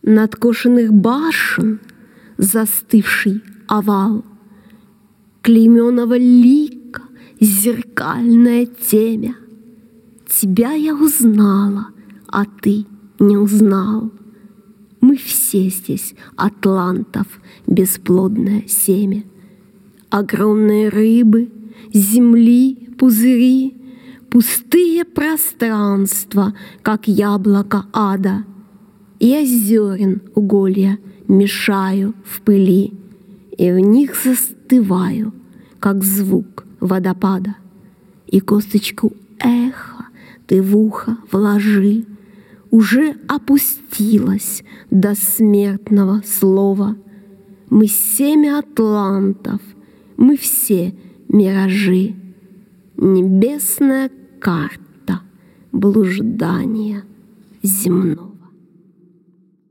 надкошенных башен застывший овал, клейменого лика зеркальное темя. Тебя я узнала, а ты не узнал. Мы все здесь атлантов бесплодное семя. Огромные рыбы, земли, пузыри, пустые пространства, как яблоко ада. И озерен уголья мешаю в пыли, и в них застываю, как звук водопада. И косточку эха ты в ухо вложи, уже опустилась до смертного слова. Мы семя атлантов, мы все миражи, небесная карта блуждания земного.